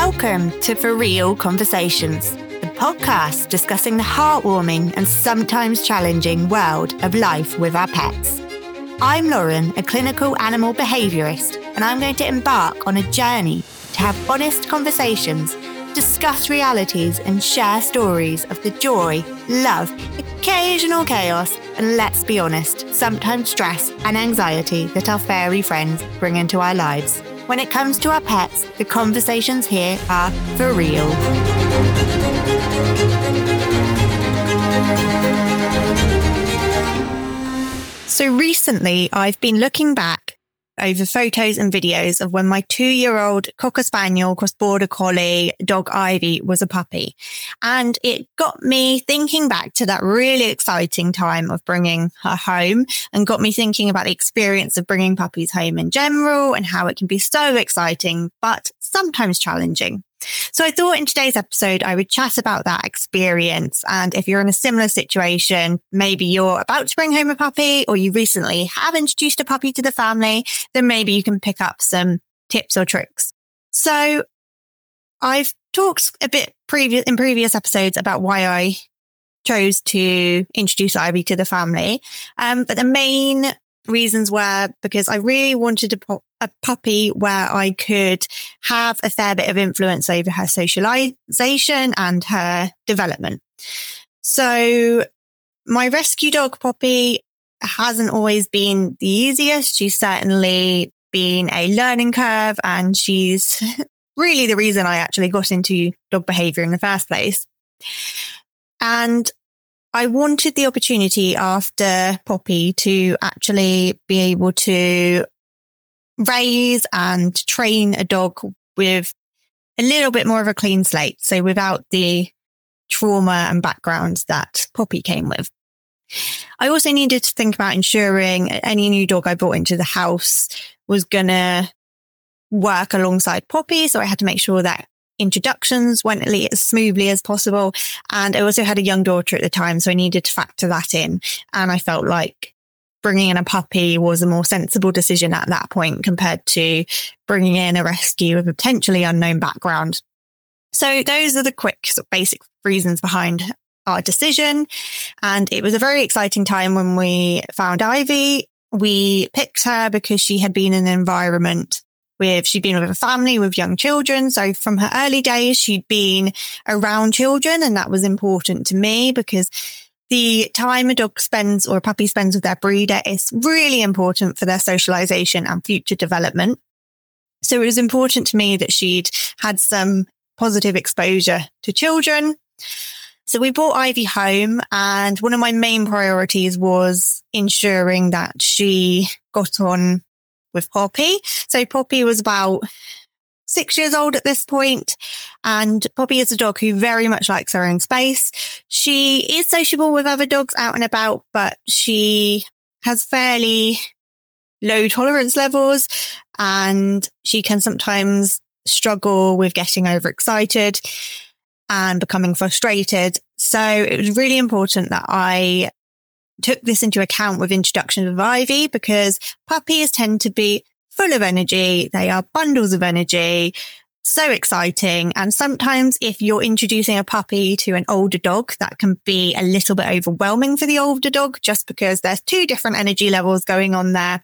Welcome to For Real Conversations, the podcast discussing the heartwarming and sometimes challenging world of life with our pets. I'm Lauren, a clinical animal behaviourist, and I'm going to embark on a journey to have honest conversations, discuss realities and share stories of the joy, love, occasional chaos, and let's be honest, sometimes stress and anxiety that our furry friends bring into our lives. When it comes to our pets, the conversations here are for real. So recently, I've been looking back over photos and videos of when my 2-year-old Cocker Spaniel cross Border Collie dog Ivy was a puppy. And it got me thinking back to that really exciting time of bringing her home and got me thinking about the experience of bringing puppies home in general and how it can be so exciting, but sometimes challenging. So I thought in today's episode, I would chat about that experience. And if you're in a similar situation, maybe you're about to bring home a puppy or you recently have introduced a puppy to the family, then maybe you can pick up some tips or tricks. So I've talked a bit in previous episodes about why I chose to introduce Ivy to the family. But the main reasons were because I really wanted a puppy where I could have a fair bit of influence over her socialization and her development. So my rescue dog Poppy hasn't always been the easiest. She's certainly been a learning curve, and she's really the reason I actually got into dog behavior in the first place. And I wanted the opportunity after Poppy to actually be able to raise and train a dog with a little bit more of a clean slate. So without the trauma and background that Poppy came with. I also needed to think about ensuring any new dog I brought into the house was going to work alongside Poppy. So I had to make sure that introductions went as smoothly as possible. And I also had a young daughter at the time, so I needed to factor that in. And I felt like bringing in a puppy was a more sensible decision at that point compared to bringing in a rescue with a potentially unknown background. So those are the quick sort of basic reasons behind our decision. And it was a very exciting time when we found Ivy. We picked her because she had been in an environment she'd been with a family with young children. So from her early days, she'd been around children. And that was important to me because the time a dog spends or a puppy spends with their breeder is really important for their socialization and future development. So it was important to me that she'd had some positive exposure to children. So we brought Ivy home, and one of my main priorities was ensuring that she got on with Poppy. So Poppy was about 6 years old at this point, and Poppy is a dog who very much likes her own space. She is sociable with other dogs out and about, but she has fairly low tolerance levels, and she can sometimes struggle with getting overexcited and becoming frustrated. So it was really important that I took this into account with introduction of Ivy, because puppies tend to be full of energy. They are bundles of energy, so exciting. And sometimes if you're introducing a puppy to an older dog, that can be a little bit overwhelming for the older dog, just because there's two different energy levels going on there.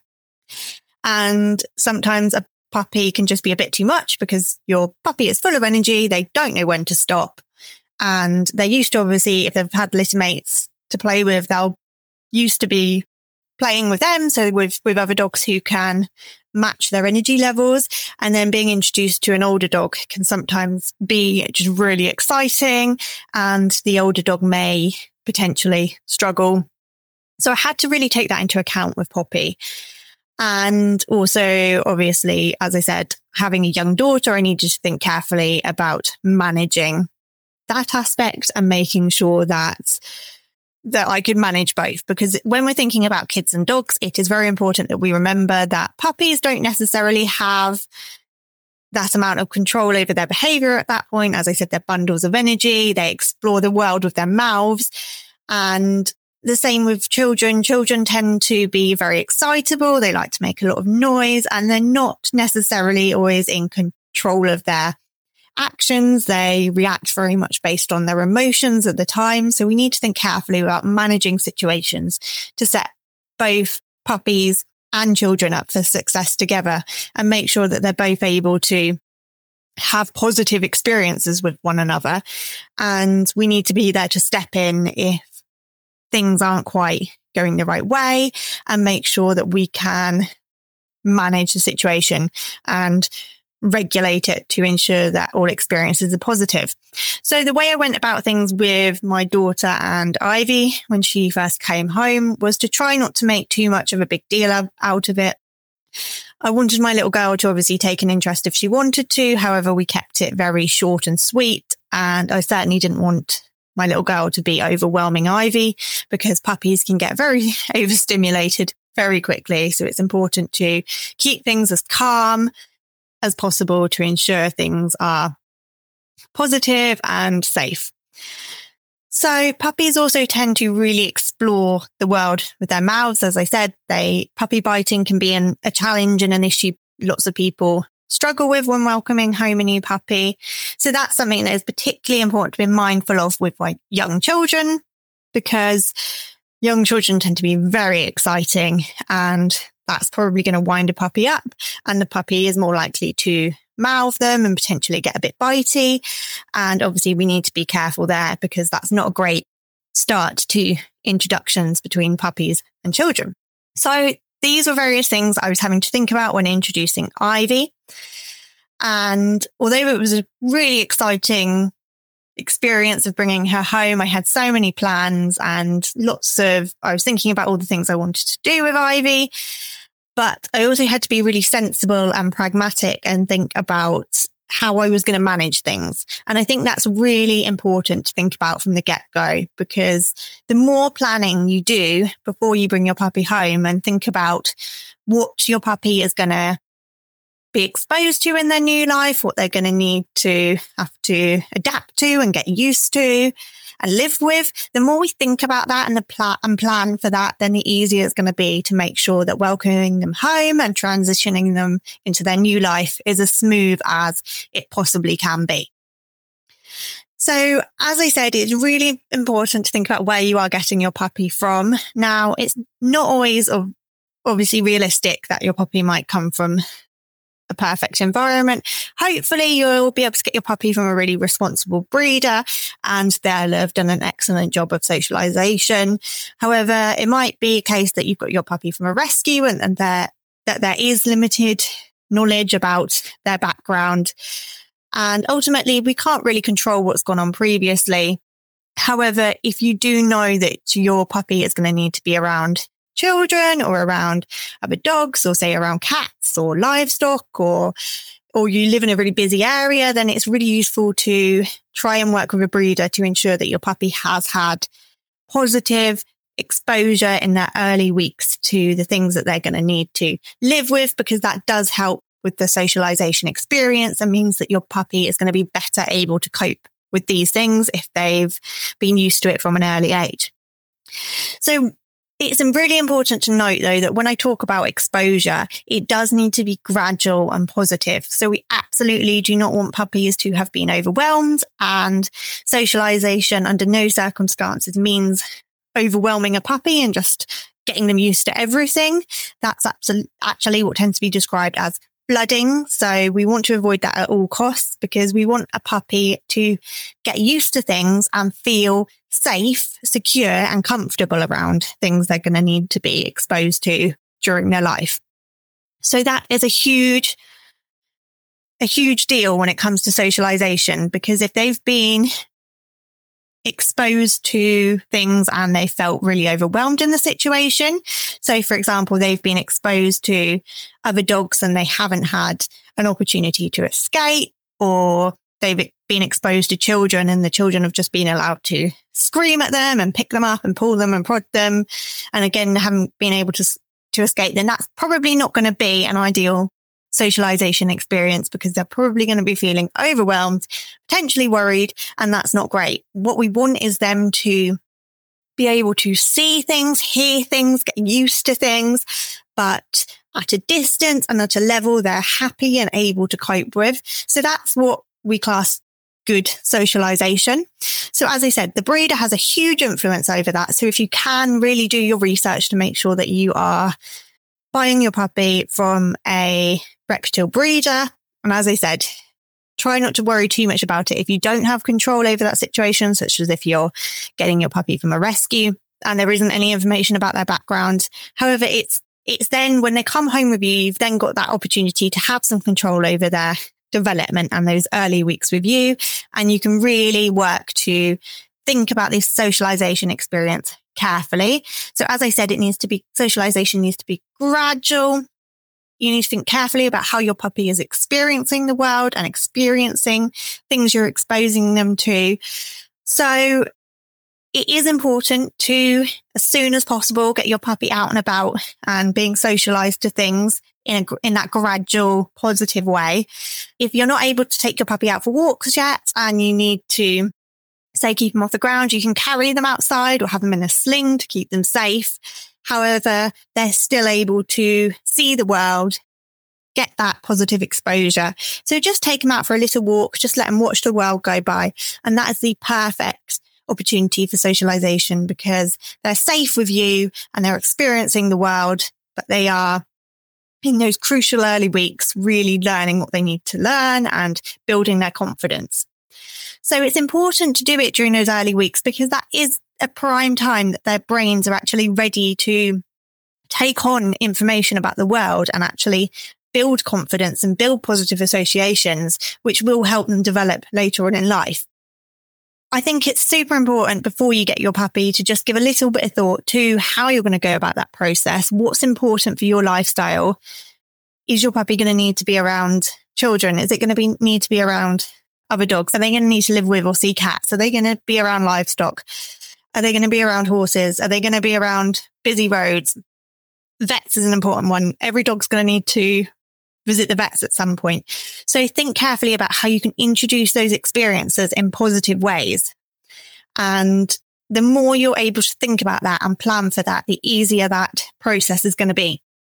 And sometimes a puppy can just be a bit too much because your puppy is full of energy. They don't know when to stop. And they're used to, obviously, if they've had litter mates to play with, they'll used to be playing with them. So with other dogs who can match their energy levels, and then being introduced to an older dog can sometimes be just really exciting, and the older dog may potentially struggle. So I had to really take that into account with Poppy. And also, obviously, as I said, having a young daughter, I needed to think carefully about managing that aspect and making sure that I could manage both. Because when we're thinking about kids and dogs, it is very important that we remember that puppies don't necessarily have that amount of control over their behavior at that point. As I said, they're bundles of energy. They explore the world with their mouths. And the same with children. Children tend to be very excitable. They like to make a lot of noise, and they're not necessarily always in control of their actions. They react very much based on their emotions at the time. So we need to think carefully about managing situations to set both puppies and children up for success together and make sure that they're both able to have positive experiences with one another. And we need to be there to step in if things aren't quite going the right way and make sure that we can manage the situation and regulate it to ensure that all experiences are positive. So the way I went about things with my daughter and Ivy when she first came home was to try not to make too much of a big deal out of it. I wanted my little girl to obviously take an interest if she wanted to. However, we kept it very short and sweet. And I certainly didn't want my little girl to be overwhelming Ivy because puppies can get very overstimulated very quickly. So it's important to keep things as calm as possible to ensure things are positive and safe. So puppies also tend to really explore the world with their mouths. As I said, puppy biting can be a challenge and an issue lots of people struggle with when welcoming home a new puppy. So that's something that is particularly important to be mindful of with young children, because young children tend to be very exciting, and that's probably going to wind a puppy up, and the puppy is more likely to mouth them and potentially get a bit bitey. And obviously we need to be careful there because that's not a great start to introductions between puppies and children. So these were various things I was having to think about when introducing Ivy. And although it was a really exciting experience of bringing her home, I had so many plans and I was thinking about all the things I wanted to do with Ivy. But I also had to be really sensible and pragmatic and think about how I was going to manage things. And I think that's really important to think about from the get-go, because the more planning you do before you bring your puppy home and think about what your puppy is going to be exposed to in their new life, what they're going to have to adapt to and get used to and live with, the more we think about that and plan for that, then the easier it's going to be to make sure that welcoming them home and transitioning them into their new life is as smooth as it possibly can be. So, as I said, it's really important to think about where you are getting your puppy from. Now, it's not always obviously realistic that your puppy might come from a perfect environment. Hopefully you'll be able to get your puppy from a really responsible breeder and they'll have done an excellent job of socialization. However, it might be a case that you've got your puppy from a rescue and that there is limited knowledge about their background. And ultimately, we can't really control what's gone on previously. However, if you do know that your puppy is going to need to be around children or around other dogs, or say around cats or livestock, or you live in a really busy area, then it's really useful to try and work with a breeder to ensure that your puppy has had positive exposure in their early weeks to the things that they're going to need to live with, because that does help with the socialization experience and means that your puppy is going to be better able to cope with these things if they've been used to it from an early age. So it's really important to note, though, that when I talk about exposure, it does need to be gradual and positive. So we absolutely do not want puppies to have been overwhelmed, and socialization under no circumstances means overwhelming a puppy and just getting them used to everything. That's actually what tends to be described as flooding. So we want to avoid that at all costs, because we want a puppy to get used to things and feel safe, secure and comfortable around things they're going to need to be exposed to during their life. So that is a huge deal when it comes to socialization, because if they've been exposed to things and they felt really overwhelmed in the situation. So, for example, they've been exposed to other dogs and they haven't had an opportunity to escape, or they've been exposed to children and the children have just been allowed to scream at them and pick them up and pull them and prod them, and again, haven't been able to escape, then that's probably not going to be an ideal socialization experience, because they're probably going to be feeling overwhelmed, potentially worried, and that's not great. What we want is them to be able to see things, hear things, get used to things, but at a distance and at a level they're happy and able to cope with. So that's what we class good socialization. So as I said, the breeder has a huge influence over that. So if you can really do your research to make sure that you are buying your puppy from a reputable breeder. And as I said, try not to worry too much about it if you don't have control over that situation, such as if you're getting your puppy from a rescue and there isn't any information about their background. However, it's then when they come home with you, you've then got that opportunity to have some control over their development and those early weeks with you. And you can really work to think about this socialization experience carefully. So as I said, socialization needs to be gradual. You need to think carefully about how your puppy is experiencing the world and experiencing things you're exposing them to. So it is important to, as soon as possible, get your puppy out and about and being socialized to things in that gradual, positive way. If you're not able to take your puppy out for walks yet and you need to, say, keep them off the ground, you can carry them outside or have them in a sling to keep them safe. However, they're still able to see the world, get that positive exposure. So just take them out for a little walk, just let them watch the world go by. And that is the perfect opportunity for socialization because they're safe with you and they're experiencing the world, but they are in those crucial early weeks, really learning what they need to learn and building their confidence. So it's important to do it during those early weeks because that is a prime time that their brains are actually ready to take on information about the world and actually build confidence and build positive associations, which will help them develop later on in life. I think it's super important before you get your puppy to just give a little bit of thought to how you're going to go about that process. What's important for your lifestyle? Is your puppy going to need to be around children? Is it going to need to be around other dogs? Are they going to need to live with or see cats? Are they going to be around livestock? Are they going to be around horses? Are they going to be around busy roads? Vets is an important one. Every dog's going to need to visit the vets at some point. So think carefully about how you can introduce those experiences in positive ways. And the more you're able to think about that and plan for that, the easier that process is going to be.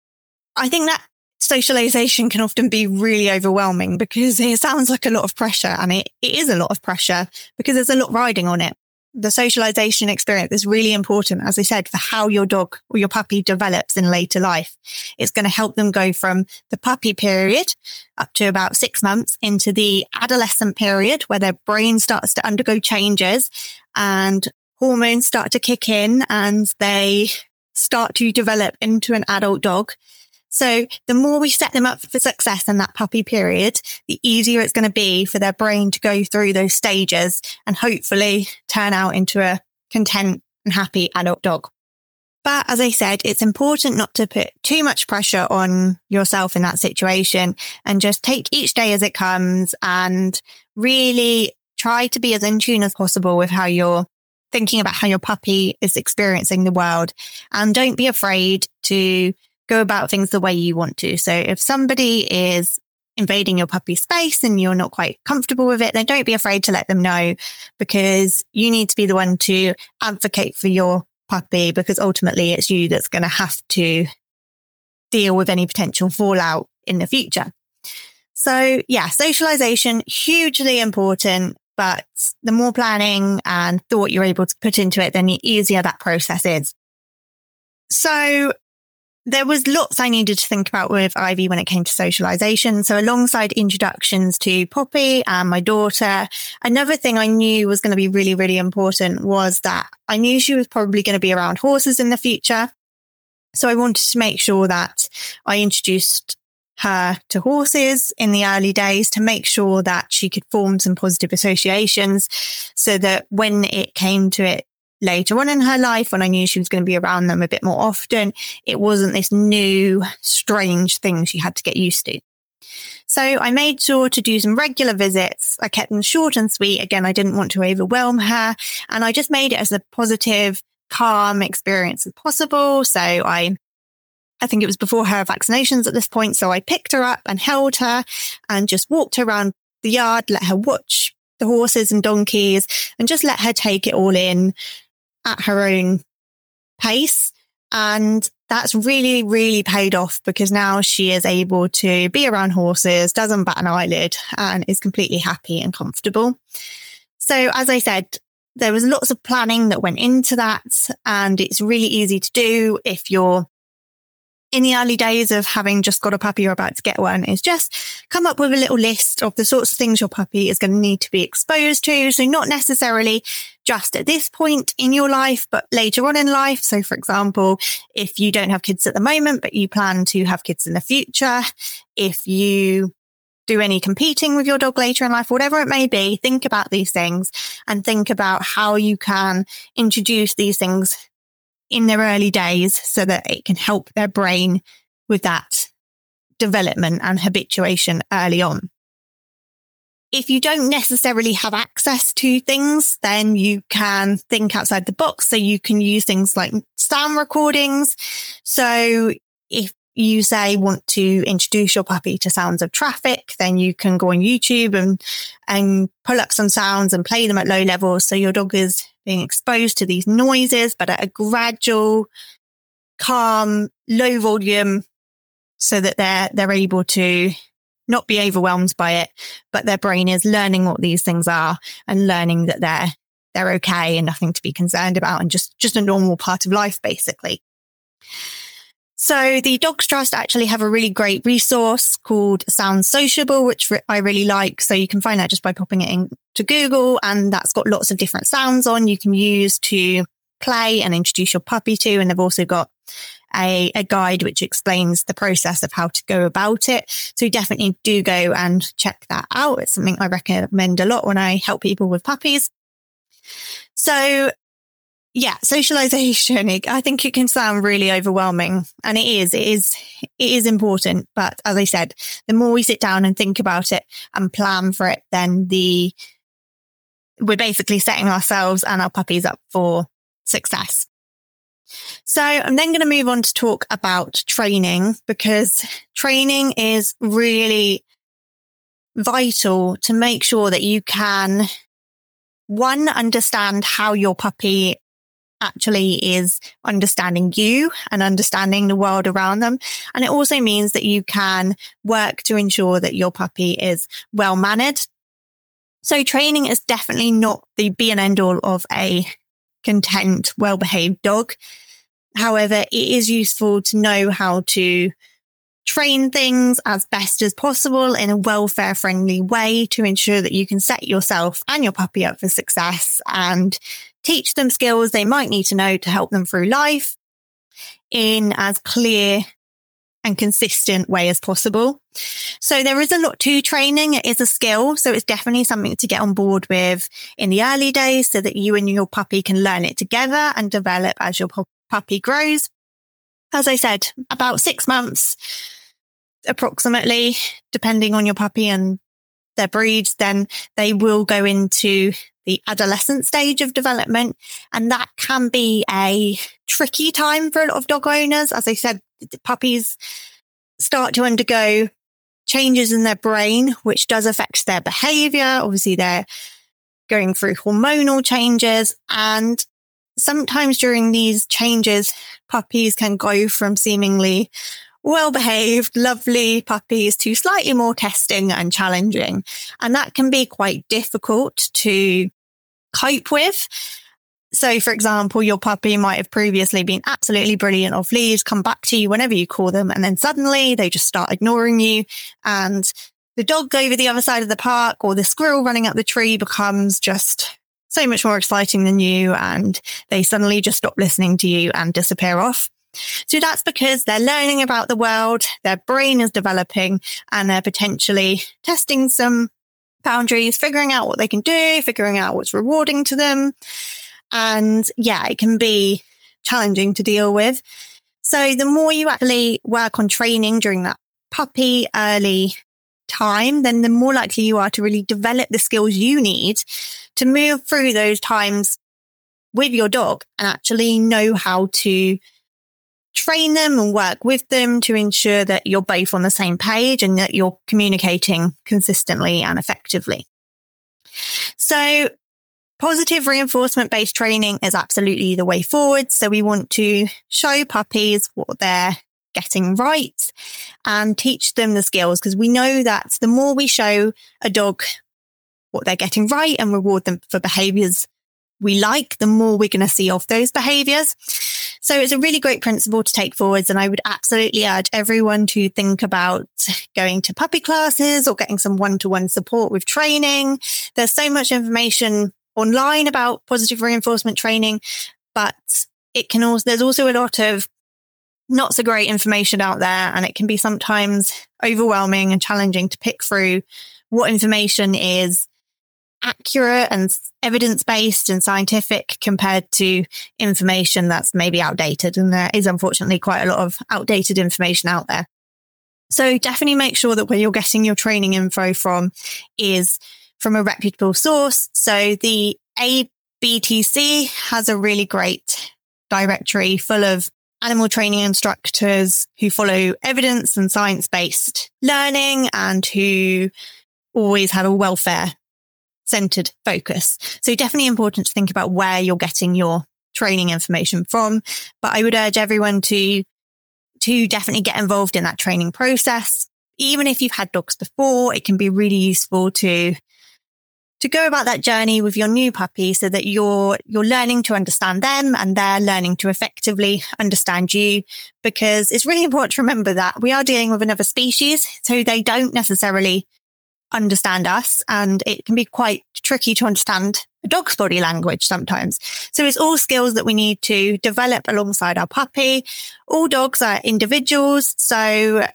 I think that socialization can often be really overwhelming because it sounds like a lot of pressure, and it is a lot of pressure because there's a lot riding on it. The socialization experience is really important, as I said, for how your dog or your puppy develops in later life. It's going to help them go from the puppy period up to about 6 months into the adolescent period where their brain starts to undergo changes and hormones start to kick in and they start to develop into an adult dog. So the more we set them up for success in that puppy period, the easier it's going to be for their brain to go through those stages and hopefully turn out into a content and happy adult dog. But as I said, it's important not to put too much pressure on yourself in that situation and just take each day as it comes and really try to be as in tune as possible with how you're thinking about how your puppy is experiencing the world. And don't be afraid to go about things the way you want to. So if somebody is invading your puppy's space and you're not quite comfortable with it, then don't be afraid to let them know because you need to be the one to advocate for your puppy because ultimately it's you that's going to have to deal with any potential fallout in the future. So yeah, socialization, hugely important, but the more planning and thought you're able to put into it, then the easier that process is. So there was lots I needed to think about with Ivy when it came to socialization. So alongside introductions to Poppy and my daughter, another thing I knew was going to be really, really important was that I knew she was probably going to be around horses in the future. So I wanted to make sure that I introduced her to horses in the early days to make sure that she could form some positive associations so that when it came to it later on in her life, when I knew she was going to be around them a bit more often, it wasn't this new, strange thing she had to get used to. So I made sure to do some regular visits. I kept them short and sweet. Again, I didn't want to overwhelm her. And I just made it as a positive, calm experience as possible. So I think it was before her vaccinations at this point. So I picked her up and held her and just walked her around the yard, let her watch the horses and donkeys and just let her take it all in at her own pace And that's really, really paid off because now she is able to be around horses, doesn't bat an eyelid, and is completely happy and comfortable. So as I said, there was lots of planning that went into that, and it's really easy to do if you're in the early days of having just got a puppy or about to get one, is just come up with a little list of the sorts of things your puppy is going to need to be exposed to. So not necessarily just at this point in your life, but later on in life. So for example, if you don't have kids at the moment, but you plan to have kids in the future, if you do any competing with your dog later in life, whatever it may be, think about these things and think about how you can introduce these things in their early days so that it can help their brain with that development and habituation early on. If you don't necessarily have access to things, then you can think outside the box. So you can use things like sound recordings. So if you say want to introduce your puppy to sounds of traffic, then you can go on YouTube and pull up some sounds and play them at low levels. So your dog is being exposed to these noises, but at a gradual, calm, low volume, so that they're able to not be overwhelmed by it, but their brain is learning what these things are and learning that they're okay and nothing to be concerned about and just a normal part of life, basically. So the Dogs Trust actually have a really great resource called Sound Sociable, which I really like. So you can find that just by popping it into Google, and that's got lots of different sounds on you can use to play and introduce your puppy to. And they've also got a guide which explains the process of how to go about it. So definitely do go and check that out. It's something I recommend a lot when I help people with puppies. So yeah, socialization, I think it can sound really overwhelming, and it is important. But as I said, the more we sit down and think about it and plan for it, then we're basically setting ourselves and our puppies up for success. So I'm then going to move on to talk about training, because training is really vital to make sure that you can, one, understand how your puppy actually is understanding you and understanding the world around them. And it also means that you can work to ensure that your puppy is well mannered. So training is definitely not the be and end all of a content, well-behaved dog. However, it is useful to know how to train things as best as possible in a welfare-friendly way to ensure that you can set yourself and your puppy up for success and teach them skills they might need to know to help them through life in as clear and consistent way as possible. So there is a lot to training. It is a skill. So it's definitely something to get on board with in the early days so that you and your puppy can learn it together and develop as your puppy grows. As I said, about 6 months approximately, depending on your puppy and their breeds, then they will go into the adolescent stage of development. And that can be a tricky time for a lot of dog owners. As I said, the puppies start to undergo changes in their brain, which does affect their behavior. Obviously, they're going through hormonal changes. And sometimes during these changes, puppies can go from seemingly well-behaved, lovely puppies to slightly more testing and challenging. And that can be quite difficult to cope with. So, for example, your puppy might have previously been absolutely brilliant off lead, come back to you whenever you call them, and then suddenly they just start ignoring you. And the dog over the other side of the park or the squirrel running up the tree becomes just so much more exciting than you, and they suddenly just stop listening to you and disappear off. So that's because they're learning about the world, their brain is developing, and they're potentially testing some boundaries, figuring out what they can do, figuring out what's rewarding to them. And yeah, it can be challenging to deal with. So the more you actually work on training during that puppy early time, then the more likely you are to really develop the skills you need to move through those times with your dog and actually know how to train them and work with them to ensure that you're both on the same page and that you're communicating consistently and effectively. So Positive reinforcement-based training is absolutely the way forward. So we want to show puppies what they're getting right and teach them the skills, because we know that the more we show a dog what they're getting right and reward them for behaviors we like, the more we're going to see of those behaviors. So it's a really great principle to take forwards. And I would absolutely urge everyone to think about going to puppy classes or getting some one-to-one support with training. There's so much information online about positive reinforcement training, but there's also a lot of not so great information out there, and it can be sometimes overwhelming and challenging to pick through what information is accurate and evidence-based and scientific compared to information that's maybe outdated. And there is unfortunately quite a lot of outdated information out there. So definitely make sure that where you're getting your training info from is from a reputable source. So the ABTC has a really great directory full of animal training instructors who follow evidence and science-based learning and who always have a welfare-centered focus. So definitely important to think about where you're getting your training information from. But I would urge everyone to definitely get involved in that training process. Even if you've had dogs before, it can be really useful to go about that journey with your new puppy so that you're learning to understand them and they're learning to effectively understand you, because it's really important to remember that we are dealing with another species, so they don't necessarily understand us, and it can be quite tricky to understand a dog's body language sometimes. So it's all skills that we need to develop alongside our puppy. All dogs are individuals, so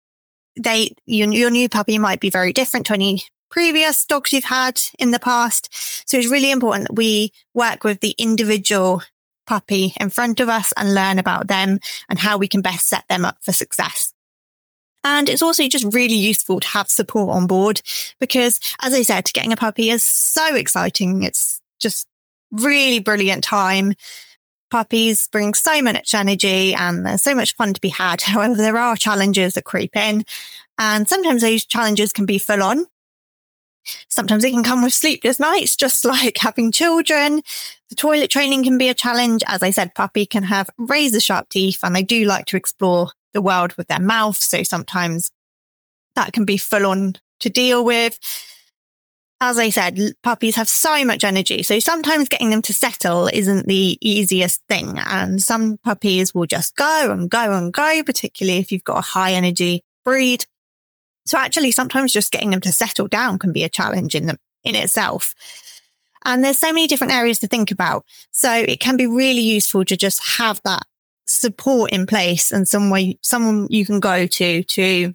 your new puppy might be very different to any previous dogs you've had in the past. So it's really important that we work with the individual puppy in front of us and learn about them and how we can best set them up for success. And it's also just really useful to have support on board because, as I said, getting a puppy is so exciting. It's just really brilliant time. Puppies bring so much energy and there's so much fun to be had. However, there are challenges that creep in, and sometimes those challenges can be full on. Sometimes it can come with sleepless nights, just like having children. The toilet training can be a challenge. As I said, puppy can have razor sharp teeth and they do like to explore the world with their mouth. So sometimes that can be full on to deal with. As I said, puppies have so much energy. So sometimes getting them to settle isn't the easiest thing. And some puppies will just go and go and go, particularly if you've got a high energy breed. So actually, sometimes just getting them to settle down can be a challenge in itself. And there's so many different areas to think about. So it can be really useful to just have that support in place and someone you can go to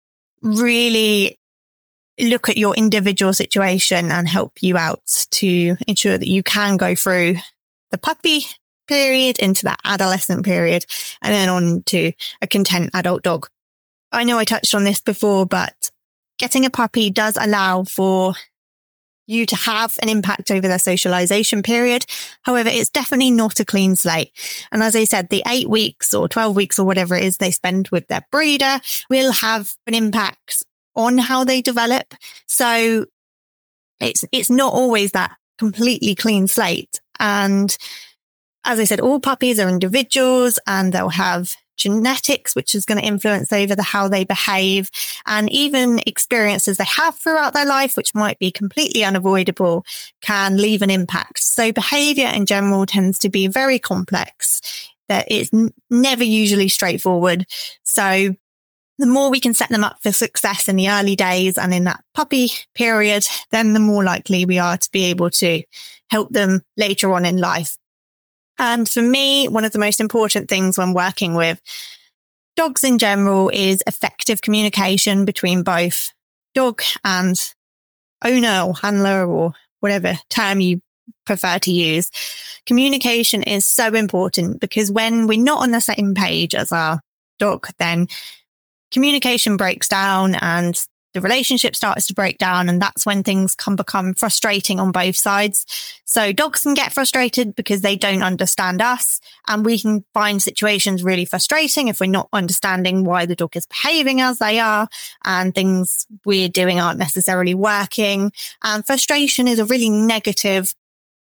really look at your individual situation and help you out to ensure that you can go through the puppy period into that adolescent period and then on to a content adult dog. I know I touched on this before, but getting a puppy does allow for you to have an impact over their socialization period. However, it's definitely not a clean slate. And as I said, the 8 weeks or 12 weeks or whatever it is they spend with their breeder will have an impact on how they develop. So it's not always that completely clean slate. And as I said, all puppies are individuals and they'll have genetics, which is going to influence over how they behave, and even experiences they have throughout their life, which might be completely unavoidable, can leave an impact. So behavior in general tends to be very complex. That it's never usually straightforward. So the more we can set them up for success in the early days and in that puppy period, then the more likely we are to be able to help them later on in life. And for me, one of the most important things when working with dogs in general is effective communication between both dog and owner or handler or whatever term you prefer to use. Communication is so important because when we're not on the same page as our dog, then communication breaks down and the relationship starts to break down, and that's when things can become frustrating on both sides. So dogs can get frustrated because they don't understand us, and we can find situations really frustrating if we're not understanding why the dog is behaving as they are and things we're doing aren't necessarily working. And frustration is a really negative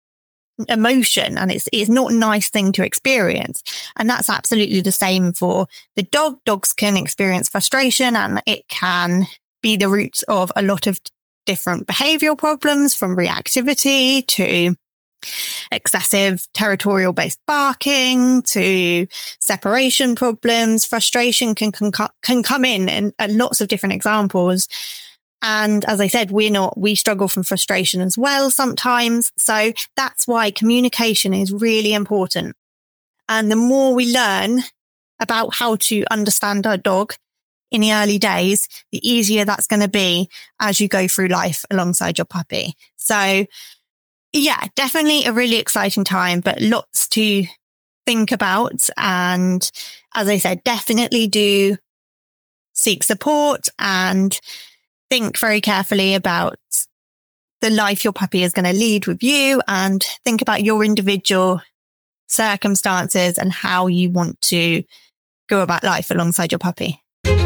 emotion, and it's not a nice thing to experience. And that's absolutely the same for the dog. Dogs can experience frustration, and it can be the roots of a lot of different behavioral problems, from reactivity to excessive territorial based barking to separation problems. Frustration can come in lots of different examples. And as I said, we struggle from frustration as well sometimes. So that's why communication is really important. And the more we learn about how to understand our dog in the early days, the easier that's going to be as you go through life alongside your puppy. So yeah, definitely a really exciting time, but lots to think about. And as I said, definitely do seek support and think very carefully about the life your puppy is going to lead with you, and think about your individual circumstances and how you want to go about life alongside your puppy.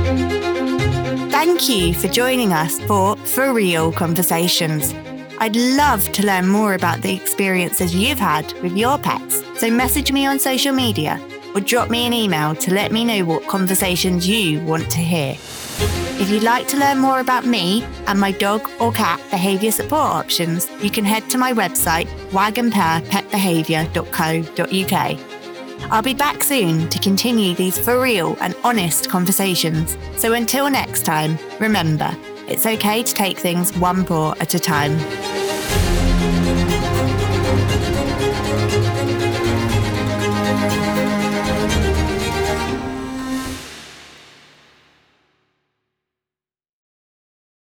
Thank you for joining us for Real Conversations. I'd love to learn more about the experiences you've had with your pets. So message me on social media or drop me an email to let me know what conversations you want to hear. If you'd like to learn more about me and my dog or cat behaviour support options, you can head to my website, wagonpairpetbehaviour.co.uk. I'll be back soon to continue these for real and honest conversations. So until next time, remember, it's okay to take things one paw at a time.